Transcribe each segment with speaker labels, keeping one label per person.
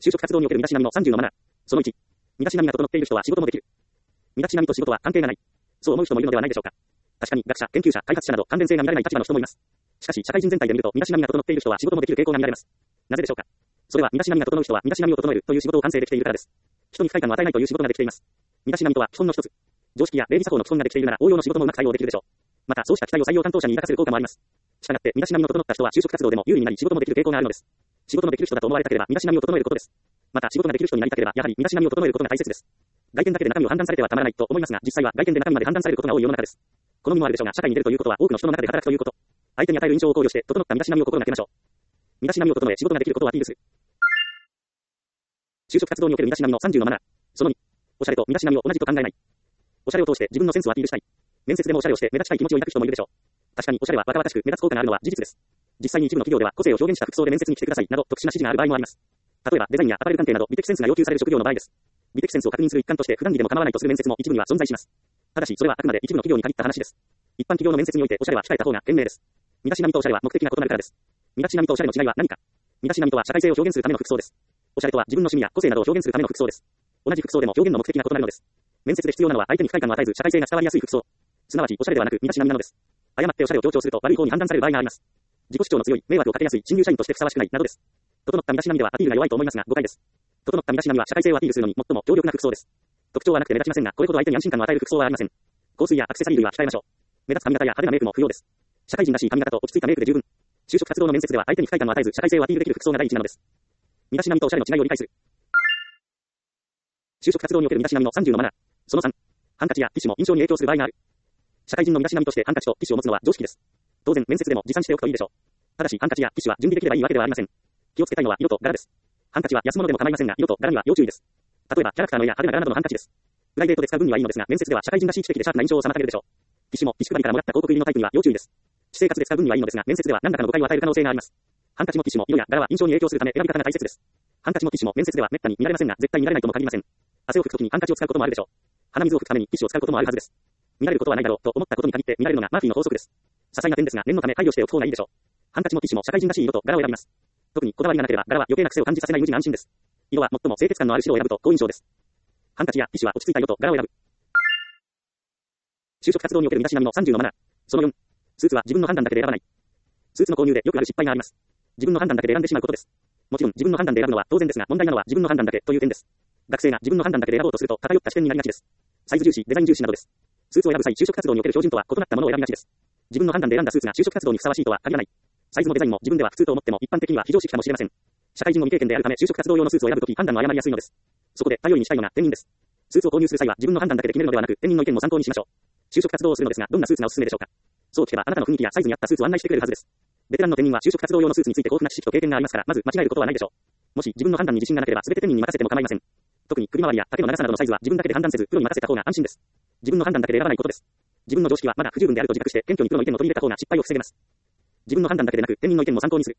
Speaker 1: 就職活動における身だしなみの30のマナー。その1。身だしなみが整っている人は仕事もできる。身だしなみと仕事は関係がない。そう思う人もいるのではないでしょうか。確かに学者、研究者、開発者など関連性が見られない立場の人もいます。しかし、社会人全体で見ると身だしなみが整っている人は仕事もできる傾向が見られます。なぜでしょうか。それは身だしなみが整う人は身だしなみを整えるという仕事を完成できているからです。人に不快感を与えないという仕事ができています。身だしなみとは基本の一つ。常識や礼儀作法の基本ができているなら応用の仕事もうまく対応できるでしょう。また、そうした期待を採用担当者に抱かせる効果もあります。したがって、身だしなみの整った人は就職活動でも有利になり仕事もできる傾向があるのです。仕事のできる人だと思われたければ身だしなみを整えることです。また、仕事ができる人になりたければやはり身だしなみを整えることが大切です。外見だけで中身を判断されてはたまらないと思いますが、実際は外見で中身まで判断されることが多い世の中です。好みもあるでしょうが、社会に出るということは多くの人の中で働くということ。相手に与える印象を考慮して整った身だしなみを心がけましょう。身だしなみを整え仕事ができることをアピールする。就職活動における身だしなみの30のマナー。その2。おしゃれと身だしなみを同じと考えない。おしゃれを通して自分のセンスをアピールしたい。面接でもおしゃれをして目立ちたい気持ちを抱く人もいるでしょう。確かにおしゃれは若々しく目立つ効果があるのは事実です。実際に一部の企業では個性を表現した服装で面接に来てくださいなど特殊な指示がある場合もあります。例えばデザインやアパレル関係など美的センスが要求される職業の場合です。美的センスを確認する一環として普段着でも構わないとする面接も一部には存在します。ただしそれはあくまで一部の企業に限った話です。一般企業の面接においておしゃれは控えた方が賢明です。身だしなみとおしゃれは目的が異なるからです。身だしなみとおしゃれの違いは何か。身だしなみとは社会性を表現するための服装です。おしゃれとは自分の趣味や個性などを表現するための服装です。同じ服装でも表現の目的が異なるのです。面接で必要なのは相手に不快感を与えず社会性が伝わりやすい服装。すなわちおしゃれではなく身だしなみなのです。誤っておしゃれを強調すると悪い方に判断される場合があります。自己主張の強い、迷惑をかけやすい新入社員としてふさわしくないなどです。整った身だしなみではアピールが弱いと思いますが誤解です。整った身だしなみは社会性をアピールするのに最も強力な服装です。特徴はなくて目立ちませんが、これほど相手に安心感を与える服装はありません。香水やアクセサリー類は控えましょう。目立つ髪型や派手なメイクも不要です。社会人らしい髪型と落ち着いたメイクで十分。就職活動の面接では相手に不快感を与えず社会性をアピールできる服装が第一なのです。身だしなみとおしゃれの違いを理解する。就職活動における身だしなみの30のマナー。その3。ハンカチやティッシュも印象に影響する場合がある。社会人の身だしなみとしてハンカチとティッシュを持つのは常識です。当然面接でも持参しておくといいでしょう。ただしハンカチやティッシュは準備できればいいわけではありません。気をつけたいのは色と柄です。ハンカチは安物でも構いませんが色と柄には要注意です。例えばキャラクターの絵や派手な柄などのハンカチです。プライベートで使う分にはいいのですが面接では社会人らしい知的でシャープな印象を妨げるでしょう。ティッシュもティッシュ配りからもらった広告入りのタイプには要注意です。私生活で使う分にはいいのですが面接では何らかの誤解を与える可能性があります。ハンカチもティッシュも色や柄は印象に影響するため選び方が大切です。ハンカチもティッシュも面接では滅多に見られませんが絶対見られないとも限りません。汗を拭くときにハンカチを使うこともあるでしょう。鼻水を拭くためにティッシュを使うこともあるはずです。見られることはないだろうと思ったことに限って見られるのがマーフィーの法則です。些細な点ですが念のため配慮しておく方がいいでしょう。ハンカチもティッシュも社会人らしい色と柄を選びます。特にこだわりがなければ柄は余計な癖を感じさせない無地な安心です。色は最も清潔感のある白を選ぶと好印象です。ハンカチやティッシュは落ち着いた色と柄を選ぶ。就職活動における身だしなみの30のマナー。その4。スーツは自分の判断だけで選ばない。スーツの購入でよくある失敗があります。自分の判断だけで選んでしまうことです。もちろん自分の判断で選ぶのは当然ですが問題なのは自分の判断だけという点です。学生が自分の判断だけで選ぼうとすると偏った視点になりがちです。サイズ重視、デザイン重視などです。スーツを選ぶ際就職活動における標準とは異なったものを選びがちです。自分の判断で選んだスーツが就職活動にふさわしいとは限らない。サイズもデザインも自分では普通と思っても一般的には非常識かもしれません。社会人の未経験であるため就職活動用のスーツを選ぶとき判断を誤りやすいのです。そこで頼りにしたいのが店員です。スーツを購入する際は自分の判断だけで決めるのではなく店員の意見も参考にしましょう。就職活動をするのですがどんなスーツがおすすめでしょうか。そう聞けばあなたの雰囲気やサイズに合ったスーツを案内してくれるはずです。ベテランの店員は就職活動用のスーツについて豊富な知識と経験がありますからまず間違えることはないでしょう。もし自分の判断に自信がなければ全て店員に任せても構いません。特に首回りや丈の長さなどのサイズは自分だけで判断せずプロに任せた方が安心です。自分の判断だけで選ばないことです。自分の常識はまだ不十分であると自覚して謙虚にプロの意見を取り入れた方が失敗を防げます。自分の判断だけでなく店員の意見も参考にする。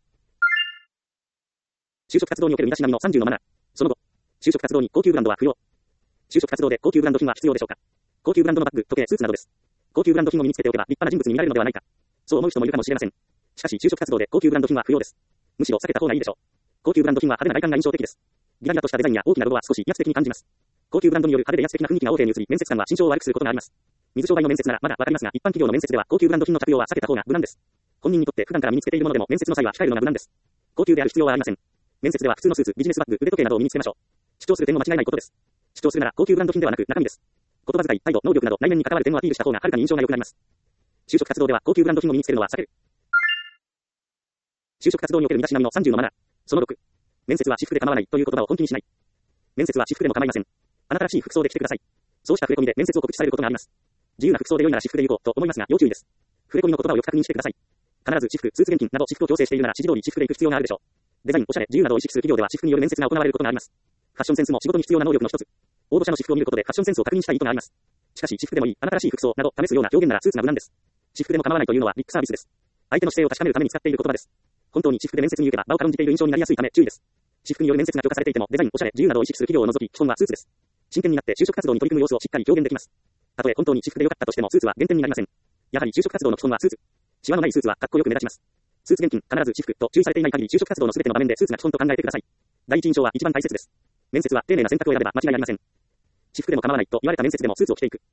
Speaker 1: 就職活動における身だしなみの30のマナー。その後、就職活動に高級ブランドは不要。就職活動で高級ブランド品は必要でしょうか。高級ブランドのバッグ、時計、スーツなどです。高級ブランド品を身につけておけば立派な人物に見られるのではないか。そう思う人もいるかもしれません。しかし就職活動で高級ブランド品は不要です。むしろ避けた方がいいでしょう。高級ブランド品は派手な外観が印象的です。ギラギラとしたデザインや大きなロゴは少し威圧的に感じます。高級ブランドによる派手で威圧的な雰囲気が大手に移り面接官は心象を悪くすることがあります。水商売の面接ならまだわかりますが一般企業の面接では高級ブランド品の着用は避けた方が無難です。本人にとって普段から身につけているものでも面接の際は控えるのが無難です。高級である必要はありません。面接では普通のスーツ、ビジネスバッグ、腕時計などを身につけましょう。主張する点も間違いないことです。主張するなら高級ブランド品ではなく中身です。言葉遣い、態度、能力など内面に関わる点をアピールした方がはるかに印象が良くなります。就職活動では高級ブランド品を身につけるのは避ける。就職活動における身だしなみの30のマナー。その6。面接は私服で構わないという言葉を本気にしない。面接は私服でも構いません。あなたらしい服装で来てください。そうした触れ込みで面接を告知されることがあります。自由な服装で良いなら私服で行こうと思いますが要注意です。触れ込みの言葉をよく確認してください。必ず私服、スーツ現金など私服を強制しているなら指示通り私服で行く必要があるでしょう。デザイン、おしゃれ、自由などを意識する企業では私服による面接が行われることがあります。ファッションセンスも仕事に必要な能力の一つ。応募者の私服を見ることでファッションセンスを確認したい意図があります。しかし私服でもいい、あなたらしい服装など試すような表現ならスーツが無難です。私服でも構わないというのはリップサービスです。相手の姿勢を確かめるために使っている言葉です。本当に私服で面接に行けば場を軽んじている印象になりやすいため注意です。私服による面接が許可されていてもデザイン、おしゃれ、自由などを意識する企業を除き基本はスーツです。真剣になって就職活動に取り組む様子をしっかり表現できます。たとえ本当に私服で良かったとしてもスーツは減点になりません。やはり就職活動の基本はスーツ。シワのないスーツはかっこよく目立ちます。スーツ現金、必ず私服と注意されていない限り就職活動の全ての場面でスーツが基本と考えてください。 第一印象は一番大切です。面接は丁寧な選択を選べば間違いありません。私服でも構わないと言われた面接でもスーツを着ていく。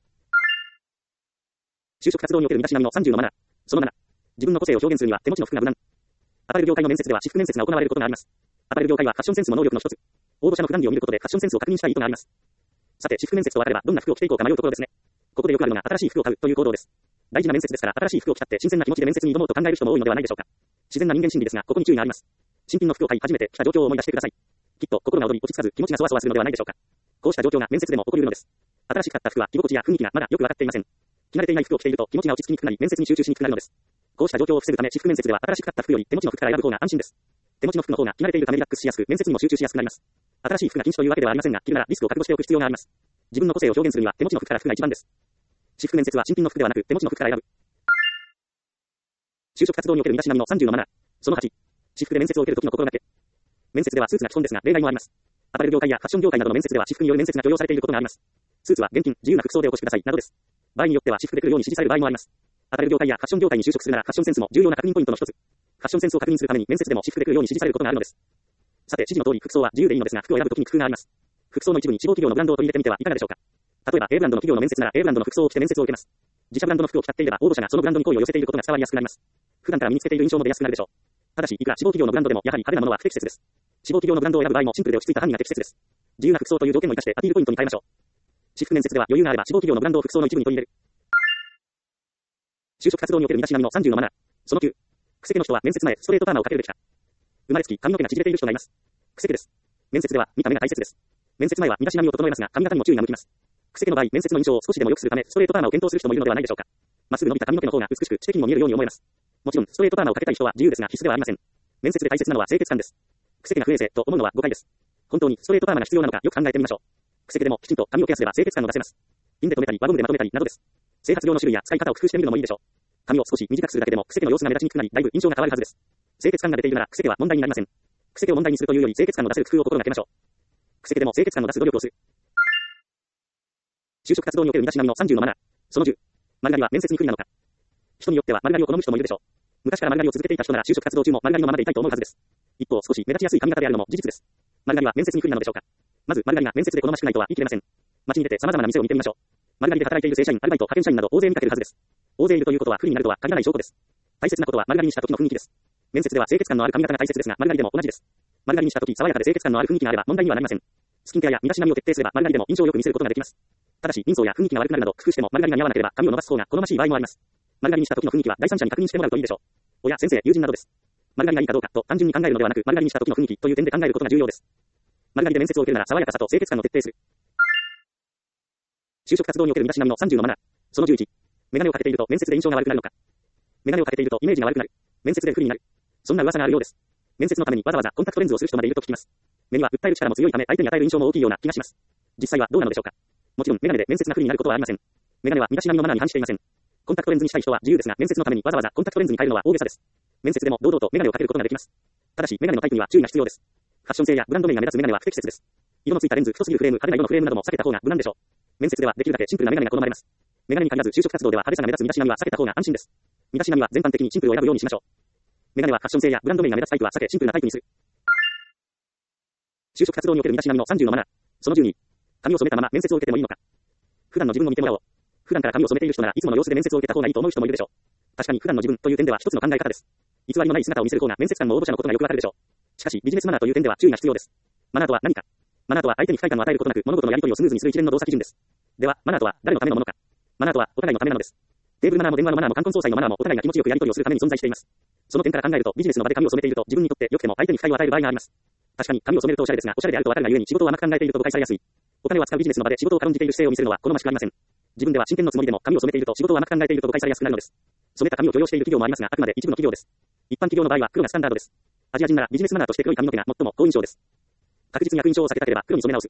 Speaker 1: 就職活動における身だしなみの30のマナー。その7。自分の個性を表現するには手持ちの服が無難。アパレル業界の面接では私服面接が行われることがあります。アパレル業界はファッションセンスも能力の一つ。応募者の普段着を見ることでファッションセンスを確認したい意図があります。さて、私服面接と分かればどんな服を着ていこうか迷うところですね。ここでよくあるのが新しい服を買うという行動です。大事な面接ですから新しい服を着たって新鮮な気持ちで面接に挑もうと考える人も多いのではないでしょうか。自然な人間心理ですが、ここに注意があります。新品の服を買い初めて着た状況を思い出してください。きっと心が躍り落ち着かず気持ちがそわそわするのではないでしょうか。こうした状況が面接でも起こり得るのです。新しく買った服は着心地や雰囲気がまだよくわかっていません。着慣れていない服を着ていると気持ちが落ち着きにくくなり面接に集中しにくくなるのです。こうした状況を防ぐため私服面接では新しく買った服より手持ちの服から選ぶ方が安心です。手持ちの服の方が着慣れているためリラックスしやすく面接にも集中しやすくなります。新しい服が禁止というわけではありませんが、着るならリスクを覚悟しておく必要があります。自分の個性を表現するには手持ちの服から服が一番です。私服面接は新品の服ではなく手持ちの服から選ぶ。就職活動における身だしなみの30のマナー。その8。私服で面接を受ける時の心がけ。面接ではスーツが基本ですが例外もあります。アパレル業界やファッション業界などの面接では私服による面接が許容されていることがあります。スーツは現金、自由な服装でお越しくださいなどです。場合によっては私服で来るように指示される場合もあります。アパレル業界やファッション業界に就職するならファッションセンスも重要な確認ポイントの一つ。ファッションセンスを確認するために面接でも私服で来るように指示されることがあるのです。さて、指示の通り服装は自由でいいのですが服を選ぶときに工夫があります。服装の一部に志望企業のブランドを取り入れてみてはいかがでしょうか。例えば A ブランドの企業の面接なら A ブランドの服装を着て面接を受けます。自社ブランドの服を着たっていれば応募者がそのブランドに好意を寄せていることが伝わりやすくなります。普段から身につけている印象も出やすくなるでしょう。ただし、いくら志望企業のブランドでもやはり派手なものは不適切です。志望企業のブランドを選ぶ場合もシンプルで落ち着いた範囲が適切です。自由な服装という条件を生かしてアピールポイントに変えましょう。私服面接では余裕があれば志望企業のブランドを服装の一部に取り入れる。就職活動における身だしなみの30のマナー。その9。クセ毛の人は面接前ストレートパーマをかけるべきか。生まれつき髪の毛が縮れている人がいます。クセ毛です。面接では見た目が大切です。面接前は身だしなみを整えますが髪型にも注意が向きます。クセ毛の場合、面接の印象を少しでも良くするためストレートパーマを検討する人もいるのではないでしょうか。まっすぐ伸びた髪の毛の方が美しく知的にも見えるように思えます。もちろんストレートパーマをかけたい人は自由ですが必須ではありません。面接で大切なのは清潔感です。クセ毛が不衛生と思うのは誤解です。本当にストレートパーマが必要なのかよく考えてみましょう。クセ毛でもきちんと髪をケアすれば清潔感を出せます。ピンで留めたり輪ゴムでまとめたりなどです。生活用の種類や使い方を工夫してみるのもいいでしょう。髪を少し短くするだけでもクセ毛の様子が目立ちにくくなりだいぶ印象が変わるはずです。清潔感が出ているならクセ毛は問題になりません。クセ毛を問題にするというより清潔感を出せる工夫を心がけましょう。クセ毛でも清潔感を出す努力をする。就職活動における身だしなみの30のマナー。その10。丸刈りは面接に不利なのか。人によっては丸刈りを好む人もいるでしょう。昔から丸刈りを続けていた人なら就職活動中も丸刈りのままでいたいと思うはずです。一方少し目立ちやすい髪型であるのも事実です。丸刈りは面接に不利なのでしょうか。まず丸刈りが面接で好ましくないとは言い切れません。街に出て様々な店を見てみましょう。丸刈りで働いている正社員、アルバイト、派遣社員など大勢見かけるはずです。大勢いるということは不利になるとは限らない証拠です。大切なことは丸刈りにした時の雰囲気です。面接では清潔感のある髪型が大切ですが丸刈りでも同じです。丸刈りにした時爽やかで清潔感のある雰囲気があれば問題にはなりません。スキンケアや身だしなみを徹底すれば丸刈りでも印象を良く見せることができます。ただし人相や雰囲気が悪くなるなど工夫しても丸刈りが似合わなければ髪を伸ばす方が好ましい場合もあります。丸刈りにした時の雰囲気は第三者に確認してもらうといいでしょう。親、先生、友人などです。丸刈りがいいかどうかと単純に考えるのではなく丸刈りにした時の雰囲気という点で考えることが重要です。丸刈りで面接を受けるなら爽やかさと清潔感を徹底する。就職活動における身だしなみの30のマナー。その11。メガネをかけていると面接で印象が悪くなるのか。メガネをかけているとイメージが悪くなる。面接で不利になる。そんな噂があるようです。面接のためにわざわざコンタクトレンズをする人までいると聞きます。目には訴える力も強いため相手に与える印象も大きいような気がします。実際はどうなのでしょうか。もちろんメガネで面接が不利になることはありません。メガネは身だしなみのマナーに反していません。コンタクトレンズにしたい人は自由ですが面接のためにわざわざコンタクトレンズに変えるのは大げさです。面接でも堂々とメガネをかけることができます。ただしメガネのタイプには注意が必要です。ファッション性やブランド名が目立つメガネは不適切です。色のついたレンズ、太すぎるフレーム、派手な色のフレームなども避けた方が無難でしょう。面接ではできるだけシンプルなメガネが好まれます。メガネに限らず就職活動では派手さが目立つ身だしなみは避けた方が安心です。身だしなみは全般的にシンプルを選ぶようにしましょう。メガネはファッション性やブランド名が目立つタイプは避けシンプルなタイプにする。就職活動における身だしなみの30のマナー。その12。髪を染めたまま面接を受けてもいいのか。普段の自分を見てもらおう。普段から髪を染めている人ならいつもの様子で面接を受けた方がいいと思う人もいるでしょう。確かに普段の自分という点では一つの考え方です。偽りのない姿を見せる方が面接官も応募者のことがよくわかるでしょう。しかしビジネスマナーという点では注意が必要です。マナーとは何か。マナーとは相手に不快感を与えることなく物事のやり取りをスムーズにする一連の動作基準です。では、マナーとは誰のためのものか。マナーとはお互いのためなのです。テーブルマナーも電話のマナーも冠婚葬祭のマナーもお互いが気持ちよくやり取りをするために存在しています。その点から考えるとビジネスの場で髪を染めていると自分にとって良くても相手に不快を与える場合があります。確かに髪を染めるとおしゃれですがおしゃれであるとわかるがゆえに仕事を甘く考えていると誤解されやすい。お金を扱うビジネスの場で仕事を軽んじている姿勢を見せるのは好ましくありません。自分では真剣のつもりでも髪を染めていると仕事を甘く考えていると誤解されやすくなるのです。染めた髪を許容している企業もありますがあくまで一部の企業です。一般企業の場合は黒がスタンダードです。アジア人ならビジネスマナーとして黒い髪の毛が最も好印象です。確実に悪印象を避けたければ黒に染め直す。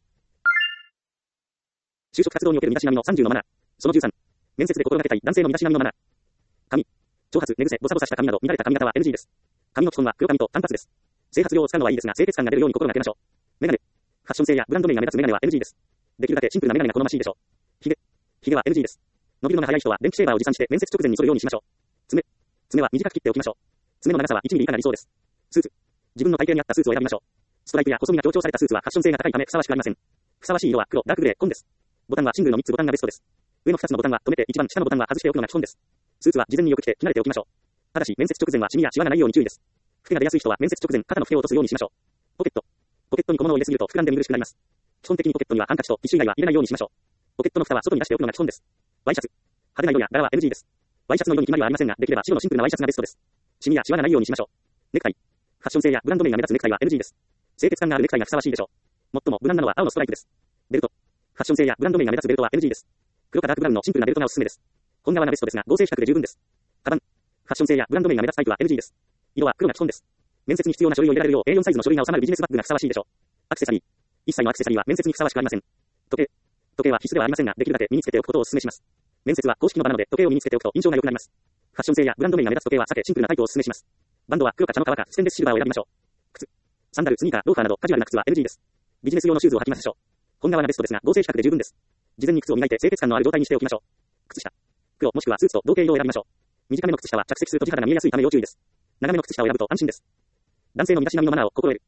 Speaker 1: 就職活動における身だしなみの30のマナー。その13。面接で心がけたい男性の身だしなみのマナー。髪、長髪、寝癖、ボサボサした髪など乱れた髪型は NG です。髪の基本は黒髪と単発です。整髪料を使うのはいいですが清潔感が出るように心がけましょう。メガネ、ファッション性やブランド名が目立つメガネは NG です。できるだけシンプルなメガネが好ましいでしょう。ひげは NG です。伸びるのが早い人は電気シェーバーを持参して面接直前に剃るようにしましょう。爪は短く切っておきましょう。爪の長さは1ミリ以下が理想です。スーツ、自分の体型に合ったスーツを選びましょう。 ストライプや細身が強調されたスーツはファッション性が高いためふさわしくありません。ふさわしい色は黒、ダークグレー、紺です。ボタンはシングルの3つボタンがベストです。上の2つのボタンは止めて一番下のボタンは外しておくのが基本です。スーツは事前によく着て着慣れておきましょう。ただし面接直前はシミやシワがないように注意です。フケが出やすい人は面接直前肩のフケを落とすようにしましょう。ポケット。ポケットに小物を入れすぎると膨らんで見苦しくなります。基本的にポケットにはハンカチとティッシュ以外は入れないようにしましょう。ポケットの蓋は外に出しておくのが基本です。ワイシャツ。派手な色や柄は NG です。ワイシャツの色に決まりはありませんが、できれば白のシンプルなワイシャツがベストです。シミやシワがないようにしましょう。ネクタイ。ファッション性やブランド名が目立つネクタイは NG です。清潔感があるネクタイがふさわしいでしょう。最も無難なのは青のストライプです。ベルト。ファッション性やブランド名が目立つベルトは NG です。黒かダークブラウンのシンプルなベルトがおすすめです。本革なベストですが合成比較で十分です。カバン。ファッション性やブランド名が目立つタイプは NG です。色は黒が基本です。面接に必要な書類を入れられるよう A4 サイズの書類が収まるビジネスバッグがふさわしいでしょう。アクセサリー。一切のアクセサリーは面接にふさわしくありません。時計。時計は必須ではありませんが、できるだけ身につけておくことをお勧めします。面接は公式の場なので時計を身につけておくと印象が良くなります。ファッション性やブランド名が目立つ時計は避けシンプルなタイプをお勧めします。バンドは黒か茶の皮かステンレスシルバーを選びましょう。靴。サンダル、スニーカー、ローファーなどカジュアルな靴は NG です。ビジネス用のシューズを履きましょう。本革なベストですが合成比較で十分です。事前に靴を磨いて清潔感のある状態にしておきましょう。靴下。黒もしくはスーツと同型色を選びましょう。短めの靴下は着席すると地肌が見えやすいため要注意です。長めの靴下を選ぶと安心です。男性の身だしなみのマナーを心得る。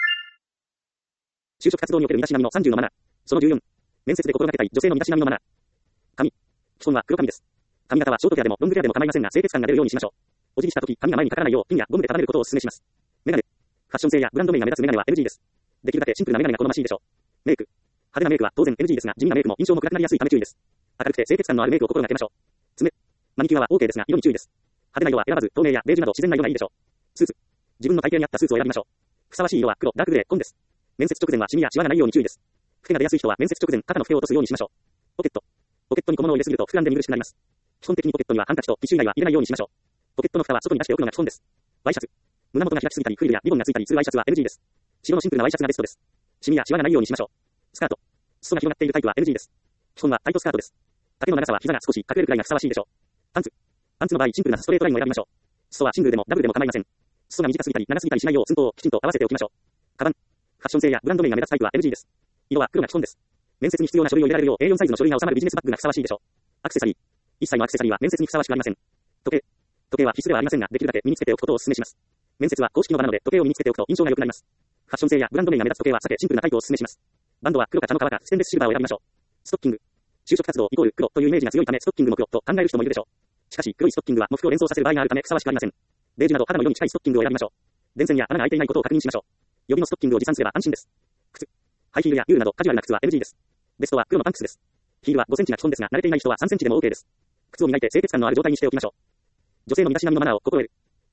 Speaker 1: 就職活動における身だしなみの30のマナー。その14。面接で心がけたい女性の身だしなみのマナー。髪。基本は黒髪です。髪型はショートヘアでもロングヘアでも構いませんが清潔感が出るようにしましょう。お辞儀した時髪が前にかからないようピンやゴムで束ねることをお勧めします。メガネ。ファッション性やブランド名が目立つメガネは NG です。できるだけシンプルなメガネが好ましいでしょう。メイク。派手なメイクは当然 NG ですが地味なメイクも印象も暗くなりやすいため注意です。明るくて清潔感のあるメイクを心がけましょう。爪。マニキュアは OK ですが色に注意です。派手な色は選ばず透明やベージュなど自然な色がいいでしょう。スーツ。自分の体型に合ったスーツを選びましょう。ふさわしい色は黒、ダークグレー、紺です。面接直前はシミやシワがないように注意です。フケが出やすい人は面接直前肩のフケを落とすようにしましょう。ポケット。ポケットに小物を入れすぎると膨らんで見苦しくなります。基本的にポケットにはハンカチとティッシュ以外は入れないようにしましょう。ポケットの蓋は外に出しておくのが基本です。ワイシャツ。胸元が開きすぎたりフリルやリボンがついたりするワイシャツは NG です。白のシンプルなワイシャツがベストです。シミやシワがないようにしましょう。スカート。裾が広がっているタイプは NG です。基本はタイトスカートです。丈の長さは膝が少し隠れるくらいがふさわしいでしょう。パンツ。パンツの場合シンプルなストレートラインを選びましょう。裾はシングルでもダブルでも構いません。裾が短すぎたり長すぎたりしないよう寸法をきちんと合わせておきましょう。カバン。ファッション性やブランド名が目立つタイプは NG です。色は黒が基本です。面接に必要な書類を入れられるよう A4 サイズの書類が収まるビジネスバッグがふさわしいでしょう。アクセサリー。一切のアクセサリーは面接にふさわしくありません。時計。時計は必須ではありませんができるだけ身につけておくことをお勧めします。面接は公式の場なので時計を身につけておくと印象が良くなります。ファッション性やブランド名が目立つ時計は避けシンプルなタイプをお勧めします。バンドは黒か茶の皮かステンレスシルバーを選びましょう。ストッキング。就職活動イコール黒というイメージが強いためストッキングも黒と考える人もいるでしょう。しかし黒いストッキングは喪服を連想させる場合があるためふさわしくありません。ベージュなど肌の色に近いストッキングを選びましょう。電線や穴が開いていないことを確認しましょう。予備のストッキングを持参すれば安心です。靴。ハイヒールやユールなどカジュアルな靴は NG です。ベストは黒のパンクスです。ヒールは5センチが基本ですが慣れていない人は3センチでも OK です。靴を磨いて清潔感のある状態にしておきましょう。女性の身だしなみのマナーを心得る。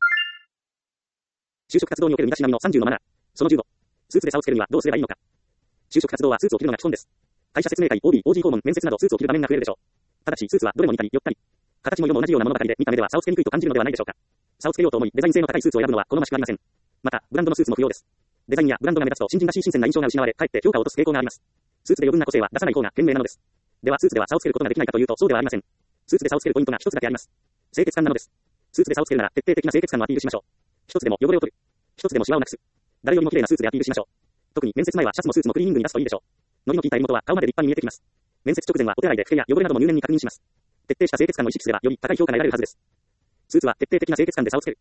Speaker 1: 就職活動における身だしなみの30のマナー。その15。スーツで差をつけるにはどうすればいいのか。就職活動はスーツを着るのが基本です。会社説明会、OB、OG 訪問、面接などスーツを着る場面が増えるでしょう。ただしスーツはどれも似たり寄ったり、形も色も同じようなものばかりで見た目では差をつけにくいと感じるのではないでしょうか。差をつけようと思いデザイン性の高いスーツを選ぶのは好ましくありません。またブランドのスーツも不要です。デザインやブランドが目立つと新人らしい新鮮な印象が失われ、かえって評価を落とす傾向があります。スーツで余分な個性は出さない方が賢明なのです。ではスーツでは差をつけることができないかというとそうではありません。スーツで差をつけるポイントが一つだけあります。清潔感なのです。スーツで差をつけるなら徹底的な清潔感をアピールしましょう。一つでも汚れを取る。一つでもシワをなくす。誰よりも綺麗なスーツでアピールしましょう。特に面接前はシャツもスーツもクリーニングに出すといいでしょう。ノリの効いた襟元は顔まで立派に見えてきます。面接直前はお手洗いでフケや汚れなども入念に確認します。徹底した清潔感を意識すればより高い評価が得られるはずです。スーツは徹底的な清潔感で差をつける。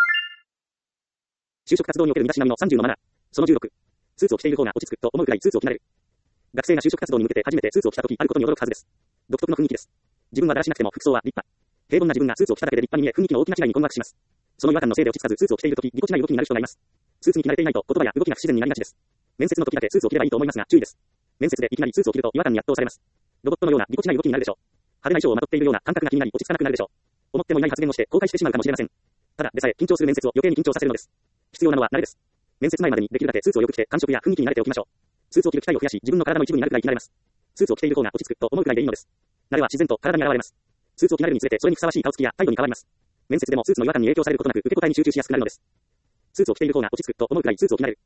Speaker 1: 就職活動における身だしなみの30のマナー。その16。スーツを着ている方が落ち着くと思うくらいスーツを着慣れる。学生が就職活動に向けて初めてスーツを着た時あることに驚くはずです。独特の雰囲気です。自分はだらしなくても服装は立派。平凡な自分がスーツを着ただけで立派に見え雰囲気の大きな違いに困惑します。その違和感のせいで落ち着かずスーツを着ている時ぎこちない動きになる人がいます。スーツに着慣れていないと言葉や動きが不自然になりがちです。面接の時だけスーツを着ればいいと思いますが注意です。面接でいきなりスーツを着ると違和感に圧倒されます。ロボットのようなぎこちない動きになるでしょう。派手な衣装をまとっているような感覚が気になり落ち着かなくなるでしょう。思ってもいない発言をして後悔してしまうかもしれません。ただでさえ緊張する面接を余計に緊張させるのです。必要なのは慣れです。面接前までにできるだけスーツをよく着て感触や雰囲気に慣れておきましょう。スーツを着る機会を増やし自分の体の一部になるくらい着慣れます。スーツを着ている方が落ち着くと思うくらいでいいのです。慣れは自然と体に現れます。スーツを着慣れるにつれてそれにふさわしい顔つきや態度に変わります。面接でもスーツの違和感に影響されることなく受け答えに集中しやすくなるのです。スーツを着ている方が落ち着くと思うくらいスーツを着慣れる。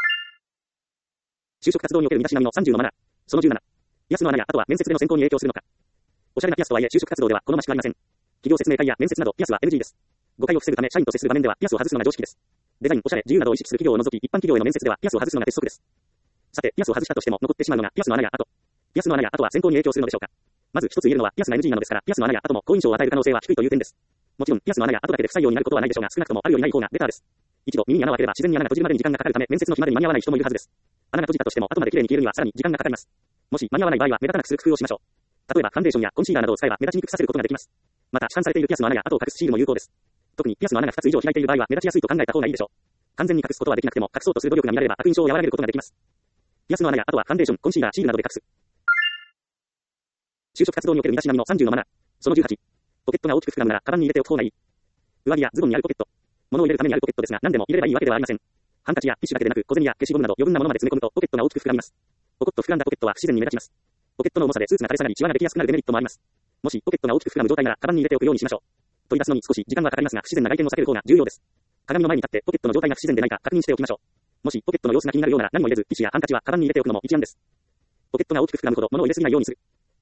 Speaker 1: 就職活動における身だしなみの30のマナー。その17。ピアスの穴やあとは面接での選考に影響するのか。おしゃれなピアスとはいえ就職活動では好ましくありません。企業説明会や面接などピアスは NG です。誤解を防ぐため社員と接する場面ではピアスを外すのが常識です。デザイン、おしゃれ、自由などを意識する企業を除き一般企業への面接ではピアスを外すのが鉄則です。さて、ピアスを外したとしても残ってしまうのがピアスの穴や跡。ピアスの穴や跡は選考に影響するのでしょうか。まず一つ言えるのはピアスが NG なのですからピアスの穴や跡も好印象を与える可能性は低いという点です。もちろんピアスの穴や跡だけで不採用になることはないでしょうが少なくともあるよりない方がベターです。 一度耳に穴を開ければ自然に穴が閉じるまでに時間がかかるため、面接の日までに間に合わない人もいるはずです。穴が閉じたとしても、後まで綺麗に消えるにはさらに時間がかかります。もし間に合わない場合は目立たなくする工夫をしましょう。例えばファンデーションやコンシーラーなどを使えば目立ちにくくさせることができます。また、市販されているピアスの穴や跡を隠すシールも有効です。特にピアスの穴が2つ以上開いている場合は目立ちやすいと考えた方がいいでしょう。完全に隠すことはできなくても、隠そうとする努力が見られれば悪印象を和らげることができます。ピアスの穴や跡はファンデーション、コンシーラー、シールなどで隠す。就職活動における身だしなみの30のマナー。その18。ポケットが大きく膨らむなら、カバンに入れておく方がいい。上着やズボンにあるポケット。物を入れるためにあるポケットですが、何でも入れればいいわけではありません。ハンカチやティッシュだけでなく、小銭や消しゴムなど余分なものまで詰め込むと、ポケットが大きく膨らみます。ポコッと膨らんだポケットは不自然に目立ちます。ポケットの重さでスーツが垂れ下がり、シワができやすくなるデメリットもあります。もしポケットが大きく膨らむ状態なら、カバンに入れておくようにしましょう。取り出すのに少し時間はかかりますが、不自然な外見を避ける方が重要です。鏡の前に立ってポケットの状態が不自然でないか確認しておきましょう。もしポケットの様子が気になるようなら何も入れず、ティッシュやハンカチはカバンに入れておくのも一案です。ポケットが大きく膨らむほど物を入れすぎないようにする。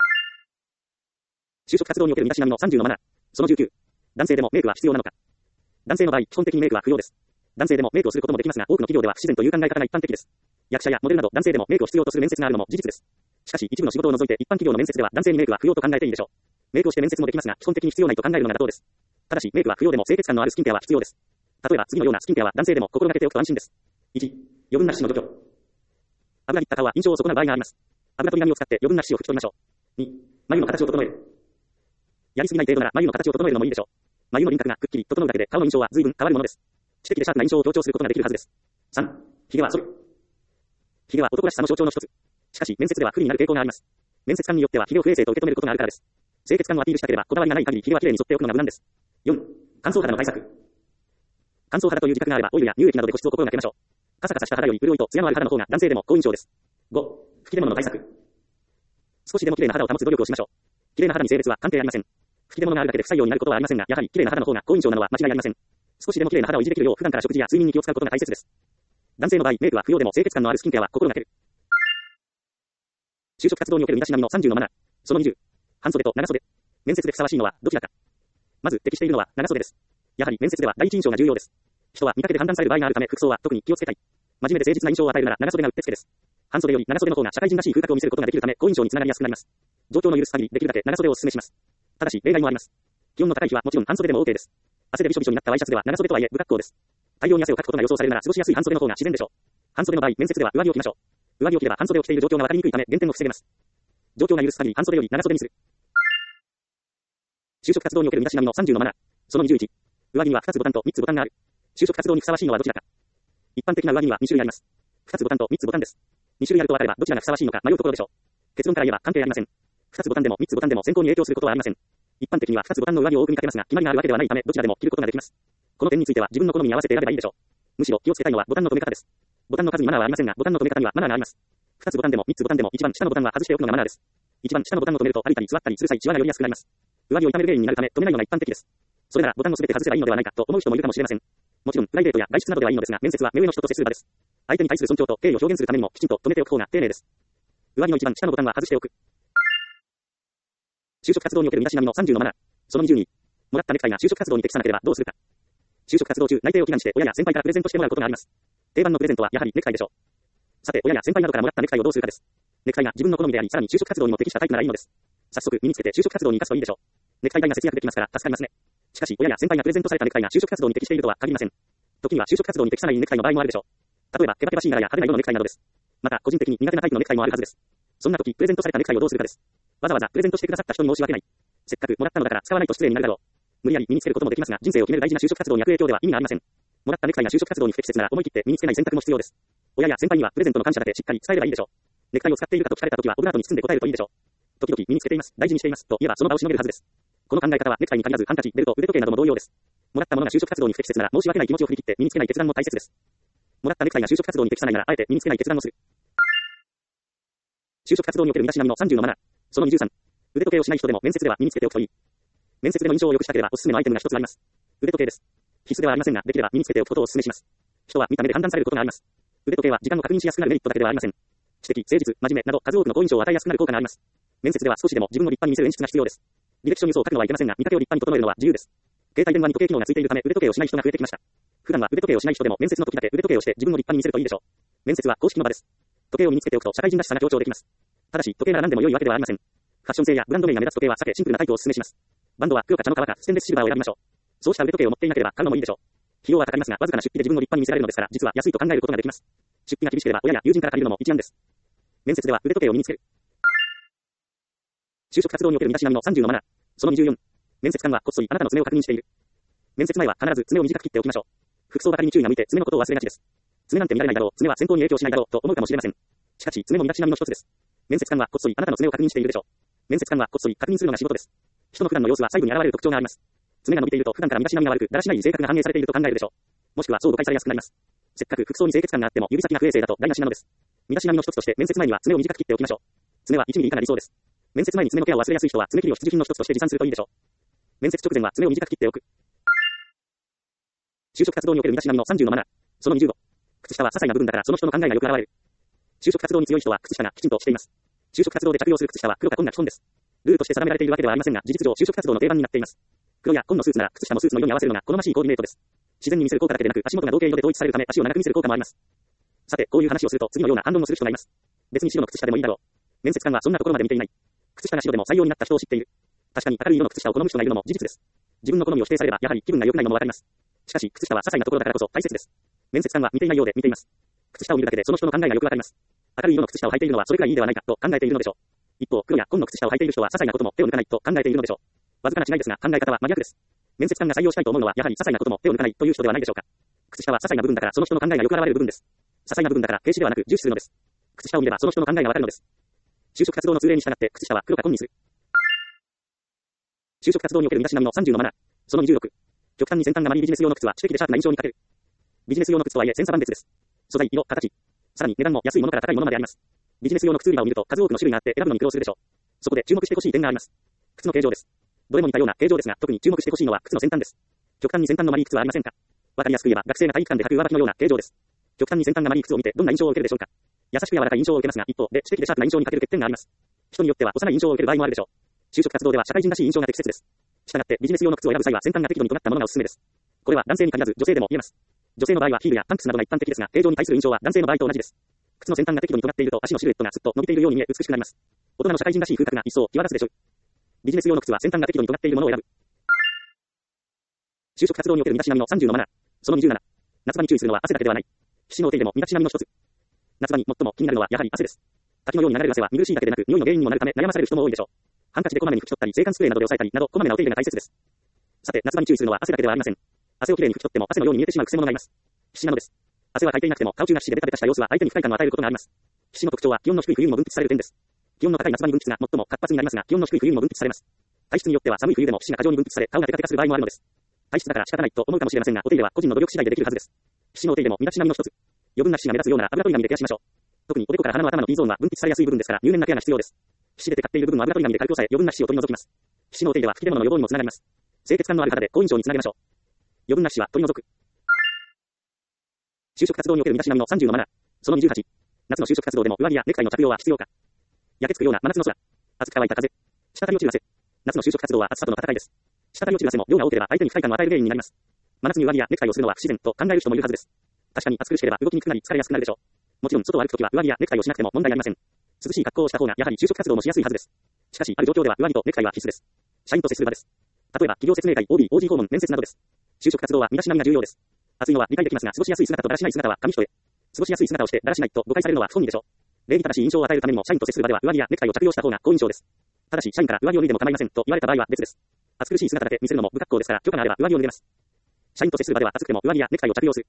Speaker 1: 就職活動における身だしなみの30のマナー。その19。男性でもメイクは必要なのか。男性の場合、基本的にメイクは不要です。男性でもメイクをすることもできますが、多くの企業では不自然という考え方が一般的です。役者やモデルなど男性でもメイクを必要とする面接があるのも事実です。しかし、一部の仕事を除いて一般企業の面接では男性にメイクは不要と考えていいでしょう。メイクをして面接もできますが、基本的に必要ないと考えるのが妥当です。ただし、メイクは不要でも清潔感のあるスキンケアは必要です。例えば、次のようなスキンケアは男性でも心がけておくと安心です。1、余分な皮脂の除去。油ぎった顔は印象を損なう場合があります。油取り紙を使って余分な皮脂を拭き取りましょう。2、眉の形を整える。やりすぎない程度なら眉の形を整えるのもいいでしょう。眉の輪郭がくっきり整うだけで顔の印象は随分変わるものです。知的でシャープな印象を強調することができるはずです。3、髭は剃る。髭は男らしさの象徴の一つ。しかし、面接では不利になる傾向があります。面接官によっては髭を不衛生と受け止めることがあるからです。清潔感をアピールしたければこだわりがない限り髭は綺麗に剃っておくのが無難です。4、乾燥肌の対策。乾燥肌という自覚があればオイルや乳液などで保湿を心がけましょう。カサカサした肌より潤いと艶のある肌の方が男性でも好印象です。5、吹き出物の対策。少しでも綺麗な肌を保つ努力をしましょう。綺麗な肌に性別は関係ありません。吹き出物があるだけで不採用になることはありませんが、やはり綺麗な肌の方が好印象なのは間違いありません。少しでも綺麗な肌を維持できるよう普段から食事や睡眠に気を使うことが大切です。男性の場合、メイクは不要でも清潔感のあるスキンケアは心がける。就職活動における身だしなみの30のマナー。その20。半袖と長袖。面接でふさわしいのはどちらか。まず適しているのは長袖です。やはり面接では第一印象が重要です。人は見かけで判断される場合があるため服装は特に気をつけたい。真面目で誠実な印象を与えるなら長袖がうってつけです。半袖より長袖の方が社会人らしい風格を見せることができるため好印象につながりやすくなります。状況の許す限りできるだけ長袖をお勧めします。ただし例外もあります。気温の高い日はもちろん半袖でも OK です。汗でびしょびしょになったワイシャツでは長袖とはいえ不格好です。大量に汗をかくことが予想されるなら過ごしやすい半袖の方が自然でしょう。半袖の場合、面接では上着を着ましょう。上着を着れば半袖を着ている状況がわかりにくいため減点も防げます。状況が許す限り半袖より長袖にする。就職活動における身だしなみの30のマナー。その21。上着には2つボタンと3つボタンがある。就職活動にふさわしいのはどちらか。一般的な上着には2種類あります。2つボタンと3つボタンです。2種類あると分かればどちらがふさわしいのか迷うところでしょう。結論から言えば関係ありません。2つボタンでも3つボタンでも選考に影響することはありません。一般的には2つボタンの上着を多く見かけますが、決まりがあるわけではないためどちらでも着ることができます。この点については自分の好みに合わせて選べばいいでしょう。むしろ気をつけたいのはボタンの留め方です。ボタンの数にマナーはありませんが、ボタンの留め方にはマナーがあります。2つボタンでも3つボタンでも一番下のボタンは外しておくのがマナーです。一番下のボタンを留めると歩いたり座ったりする際シワが寄りやすくなります。上着を痛める原因になるため留めないのが一般的です。それならボタンを全て外せばいいのではないかと思う人もいるかもしれません。もちろんプライベートや外出などではいいのですが、面接は目上の人と接する場です。相手に対する尊重と敬意を表現するためにもきちんと留めておく方が丁寧です。上着の一番下のボタンは外しておく。就職活動における身だしなみの30のマナー。その22。もらったネクタイが就職活動に適さなければどうするか。就職活動中、内定を祈願して親や先輩からプレゼントしてもらうことがあります。定番のプレゼントはやはりネクタイでしょう。さて、親や先輩などからもらったネクタイをどうするかです。ネクタイが自分の好みであり、さらに就職活動にも適したタイプならいいのです。早速身につけて就職活動に生かすといいでしょう。ネクタイ代が節約できますから助かりますね。しかし、親や先輩がプレゼントされたネクタイが就職活動に適しているとは限りません。時には就職活動に適さないネクタイの場合もあるでしょう。例えば、ケバケバしい柄や派手な色のネクタイなどです。また、個人的に苦手なタイプのネクタイもあるはずです。そんな時、プレゼントされたネクタイをどうするかです。わざわざプレゼントしてくださった人に申し訳ない。せっかくもらったのだから使わないと失礼になるだろう。無理やり身につけることもできますが、人生を決める大事な就職活動に悪影響では意味がありません。もらったネクタイが就職活動に不適切なら思い切って身につけない選択も必要です。親や先輩にはプレゼントの感謝だけしっかり伝えればいいでしょう。ネクタイを使っているかと聞かれた時はオブラートに包んで答えるといいでしょう。時々身につけています、大事にしていますと言えばその場をしのげるはずです。この考え方はネクタイに限らずハンカチ、ベルト、腕時計なども同様です。もらったものが就職活動に不適切なら申し訳ない気持ちを振り切って身につけない決断も大切です。もらったネクタイが就職活動に適さないならあえて身につけない決断をする。就職活動における身だしなみの30のマナー。その23。腕時計をしない人でも面接では身につけておくといい。面接での印象を良くしたければおすすめのアイテムが一つあります。腕時計です。必須ではありませんが、できれば身につけておくことをお勧めします。人は見た目で判断されることがあります。腕時計は時間を確認しやすくなるメリットだけではありません。知的、誠実、真面目など数多くの好印象を与えやすくなる効果があります。面接では少しでも自分を立派に見せる演出が必要です。履歴書に嘘を書くのはいけませんが、見かけを立派に整えるのは自由です。携帯電話に時計機能がついているため腕時計をしない人が増えてきました。普段は腕時計をしない人でも面接の時だけ腕時計をして自分を立派に見せるといいでしょう。面接は公式の場です。時計を身につけておくと社会人らしさが強調できます。ただし、時計なら何でも良いわけではありません。ファッション性やブランド名が目立つ時計は避けシンプルなタイプをお勧めします。バンドは黒か茶の皮かステンレスシルバーを選びましょう。そうした腕時計を持っていなければ買うのもいいでしょう。 費用はかかりますが、わずかな出費で自分を立派に見せられるのですから、実は安いと考えることができます。出費が厳しければ、親や友人から借りるのも一案です。面接では腕時計を身につける。就職活動における身だしなみの30のマナー。その24。面接官はこっそりあなたの爪を確認している。面接前は必ず爪を短く切っておきましょう。服装ばかりに注意が向いて爪のことを忘れがちです。爪なんて見られないだろう、爪は選考に影響しないだろうと思うかもしれません。しかし、爪も身だしなみの一つです。面接官はこっそりあなたの爪を確認しているでしょう。面接官はこっそり確認するのが仕事です。人の普段の様子は細部に現れる特徴があります。爪が伸びていると普段から身だしなみが悪く、だらしない性格が反映されていると考えるでしょう。もしくはそう誤解されやすくなります。せっかく服装に清潔感があっても指先が不衛生だと台無しなのです。身だしなみの一つとして面接前には爪を短く切っておきましょう。爪は1ミリ以下が理想です。面接前に爪のケアを忘れやすい人は爪切りを必需品の一つとして持参するといいでしょう。面接直前は爪を短く切っておく。就職活動における身だしなみの30のマナー。その25。靴下は些細な部分だからその人の考えがよく現れる。就職活動に強い人は靴下がきちんとしています。就職活動で着用する靴下は黒か紺が基本です。ルールとして定められているわけではありませんが、事実上就職活動の定番になっています。黒や紺のスーツなら靴下もスーツの色に合わせるのが好ましいコーディネートです。自然に見せる効果だけでなく、足元が同型色で統一されるため足を長く見せる効果もあります。さて、こういう話をすると次のような反論をする人がいます。別に白の靴下でもいいだろう。面接官はそんなところまで見ていない。靴下が白でも採用になった人を知っている。確かに明るい色の靴下を好む人がいるのも事実です。自分の好みを否定されればやはり気分が良くないのもわかります。しかし、靴下は些細なところだからこそ大切です。面接官は見ていないようで見ています。靴下を見るだけでその人の考えがよくわかります。明るい色の靴下を履いているのはそれくらいいいではないかと考えているのでしょう。一方、黒や紺の靴下を履いている人は些細なことも手を抜かないと考えているのでしょう。わずかな違いですが考え方は真逆です。面接官が採用したいと思うのはやはり些細なことも手を抜かないという人ではないでしょうか。靴下は些細な部分だからその人の考えがよく現れる部分です。些細な部分だから形式ではなく重視するのです。靴下を見ればその人の考えがわかるのです。就職活動の通例に従って靴下は黒か紺にする。就職活動における身だしなみの30のマナー。その26。極端に先端がまりビジネス用の靴は知的でシャープな印象に欠ける。ビジネス用の靴とはいえ千差万別です。素材、色、形。さらに値段も安いものから高いものまであります。ビジネス用の靴売り場を見ると数多くの種類があって選ぶのに苦労するでしょう。そこで注目してほしい点があります。靴の形状です。どれも似たような形状ですが、特に注目してほしいのは靴の先端です。極端に先端の丸い靴はありませんか？わかりやすく言えば学生が体育館で履く上履きのような形状です。極端に先端が丸い靴を見てどんな印象を受けるでしょうか？優しく柔らかい印象を受けますが、一方で知的でシャープな印象に欠ける欠点があります。人によっては幼い印象を受ける場合もあるでしょう。就職活動では社会人らしい印象が適切です。したがってビジネス用の靴を選ぶ際は先端が適度に尖ったものがおすすめです。これは男性に限らず女性でも言えます。女性の場合はヒールやパンクスなどが一般的ですが、形状に対する印象は男性の場合と同じです。靴の先端が適度に尖っていると足のシルエットがすっと伸びているように見え美しくなります。大人の社会人らしい風格が一層際立つでしょう。ビジネス用の靴は先端が適度に尖っているものを選ぶ。就職活動における身だしなみの30のマナー。その27。夏場に注意するのは汗だけではない。皮脂のお手入れも身だしなみの一つ。夏場に最も気になるのはやはり汗です。滝のように流れる汗は見苦しいだけでなく匂いの原因にもなるため悩まされる人も多いでしょう。ハンカチでこまめに拭き取ったり、制汗スプレーなどで抑えたりなどこまめなお手入れが大切です。さて、夏場に注意するのは汗だけではありません。汗をきれいに拭き取っても汗のように見えてしまう癖者がいます。皮脂などです。汗はかいていなくても、顔中が皮脂でベタベタした様子は相手に不快感を与えることがあります。皮脂の特徴は気温の低い冬にも分泌される点です。気温の高い夏場に分泌が最も活発になりますが、気温の低い冬にも分泌されます。体質によっては寒い冬でも皮脂が過剰に分泌され、顔がテカテカする場合もあるのです。体質だから仕方ないと思うかもしれませんが、お手入れは個人の努力次第でできるはずです。皮脂のお手入れも身だしなみの一つ。余分な皮脂が目立つような油取り紙でケアしましょう。特におでこから鼻の頭の T ゾーンは分泌されやすい部分ですから、入念なケアが必要です。皮脂でテカっている部分を油取り紙で軽く押さえ、余分な皮脂を取り除きます。皮脂のお手入れは吹き出物の予防にもつながります。清潔感のある肌で好印象につなげましょう。余分な皮脂は取り除く。就職活動における身だしなみの30のマナー。その28。夏の就職活動でも上着やネクタイの着用は必要か。焼けつくような真夏の空。熱く乾いた風。滴り落ちる汗。夏の就職活動は暑さとの戦いです。滴り落ちる汗も量が多ければ相手に不快感を与える原因になります。真夏に上着やネクタイをするのは不自然と考える人もいるはずです。確かに暑苦しければ動きにくくなり疲れやすくなるでしょう。もちろん外を歩くときは上着やネクタイをしなくても問題ありません。涼しい格好をした方がやはり就職活動もしやすいはずです。しかしある状況では上着とネクタイは必須です。社員と接する場です。例えば企業説明会、OB、OG 訪問、面接などです。就職活動は身だしなみが重要です。暑いのは理解できますが、過ごしやすい姿とだらしない姿は紙一重。過ごしやすい姿をしてだらしないと誤解されるのは不本意でしょう。礼儀正しい印象を与えるためにも社員と接する場では上着やネクタイを着用した方が好印象です。ただし社員から上着を脱いでも構いませんと言われた場合は別です。暑苦しい姿だけ見せるのも不格好ですから許可があれば上着を脱げます。社員と接する場では暑くても上着やネクタイを着用する。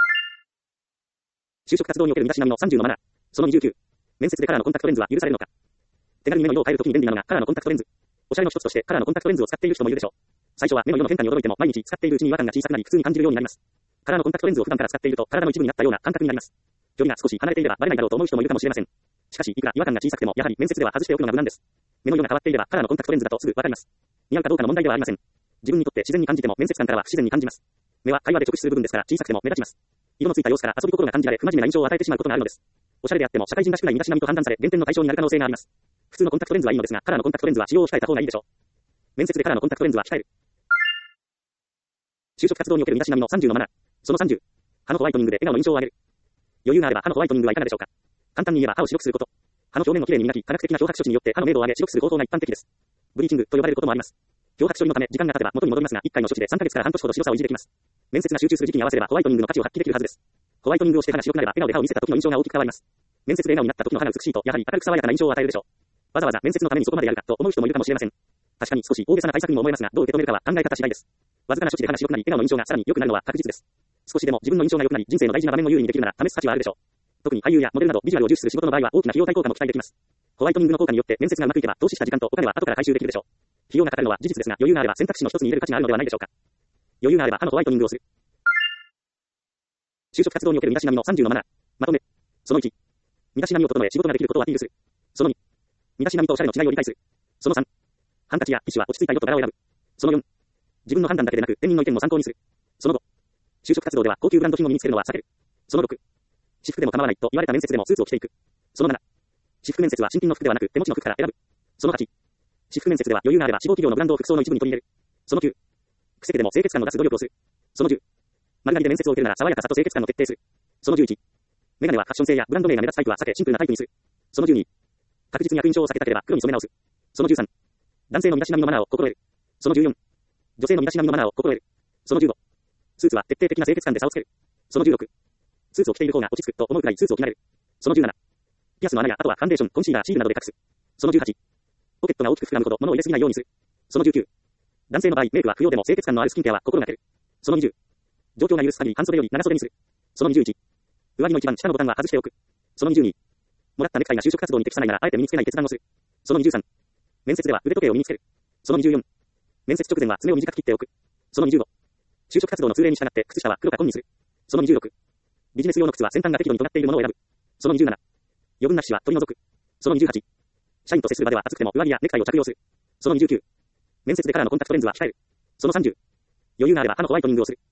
Speaker 1: 就職活動における身だしなみの30のマナー。その29。面接でカラーのコンタクトレンズは許されるのか。手軽に目の色を変えるときに便利なのがカラーのコンタクトレンズ。おしゃれの一つとしてカラーのコンタクトレンズを使っている人もいるでしょう。最初は目の色の変化に驚いても毎日使っているうちに違和感が小さくなり普通に感じるようになります。カラーのコンタクトレンズを普段から使っていると体の一部になったような感覚になります。距離が少し離れていればバレないだろうと思う人もいるかもしれません。しかしいくら違和感が小さくてもやはり面接では外しておくのが無難です。目の色が変わっていればカラーのコンタクトレンズだとすぐわかります。似合うかどうかの問題ではありません。自分にとって自然に感じても面接官からは不自然に感じます。目は会話で直視する部分ですから小さくても目立ちます。色のついた様子から遊び心が感じられ不真面目な印象を与えてしまうことがあるのです。おしゃれであっても社会人らしくない身だしなみと判断され減点の対象になる可能性があります。普通のコンタクトレンズはいいのですがカラーのコンタクトレンズは使用を控えた方がいいでしょう。面接でカラーのコンタクトレンズは控える。就職活動における身だしなみの30のマナー。その30。歯のホワイトニングで笑顔の印象を上げる。余裕があれば歯のホワイトニングはいかがでしょうか。簡単に言えば歯を白くすること。歯の表面をきれいに磨き科学的な漂白処置によって歯の明度を上げ白くする方法が一般的です。ブリーチングと呼ばれることもあります。漂白処理のため時間が経てば元に戻りますが1回の処置で3ヶ月から半年ほど白さを維持できます。 面接が集中する時期に合わせればホワイトニングの価値を発揮できるはずです。ホワイトニングをして歯が白くなれば笑顔で歯を見せた時の印象が大きく変わります。面接で笑顔になった時の歯が美しいと、やはり明るく爽やかな印象を与えるでしょう。わざわざ面接のためにそこまでやるかと思う人もいるかもしれません。確かに少し大げさな対策にも思えますが、どう受け止めるかは考え方次第です。わずかな処置で歯が白くなり、笑顔の印象がさらに良くなるのは確実です。少しでも自分の印象が良くなり、人生の大事な場面を優位にできるなら試す価値はあるでしょう。特に俳優やモデルなどビジュアルを重視する仕事の場合は大きな費用対効果も期待できます。ホワイトニングの効果によって面接がうまくいけば投資した時間とお金は後から回収できるでしょう。費用がかかるのは事実ですが、余裕があれば選択肢の一つに入れる価値があるのではないでしょうか。余裕があれば歯のホワイトニングをする。就職活動における身だしなみの30のマナー。まとめ。その1。身だしなみを整え仕事ができることをアピールする。その2。身だしなみとおしゃれの違いを理解する。その3。ハンカチやティッシュは落ち着いた色と柄を選ぶ。その4。自分の判断だけでなく店員の意見も参考にする。その5。就職活動では高級ブランド品を身につけるのは避ける。その6。私服でも構わないと言われた面接でもスーツを着ていく。その7。私服面接は新品の服ではなく手持ちの服から選ぶ。その8。私服面接では余裕があれば志望企業のブランドを服装の一部に取り入れる。その9。くせ毛でも清潔感を出す努力をする。その10。丸刈りで面接を受けるなら爽やかさと清潔感を徹底する。その11。メガネはファッション性やブランド名が目立つタイプは避けシンプルなタイプにする。その12。確実に役員証を避けたければ黒に染め直す。その13。男性の身だしなみのマナーを心得る。その14。女性の身だしなみのマナーを心得る。その15。スーツは徹底的な清潔感で差をつける。その16。スーツを着ている方が落ち着くと思うくらいスーツを着られる。その17。ピアスの穴やあとはファンデーション、コンシーラー、シールなどで隠す。その18。ポケットが大きく膨らむほど物を入れすぎないようにする。その19。男性の場合、メイクは不要でも清潔感のあるスキンケアは心がける。その20。状況が許す限り半袖より長袖にする。その21。上着の一番下のボタンは外しておく。その22。もらったネクタイが就職活動に適さないならあえて身につけない決断をする。その23。面接では腕時計を身につける。その24。面接直前は爪を短く切っておく。その25。就職活動の通例に従って靴下は黒か紺にする。その26。ビジネス用の靴は先端が適度に尖っているものを選ぶ。その27。余分な皮脂は取り除く。その28。社員と接する場では暑くても上着やネクタイを着用する。その29。面接でカラーのコンタクトレンズは控える。その30。余裕があれば歯のホワイトニングをする。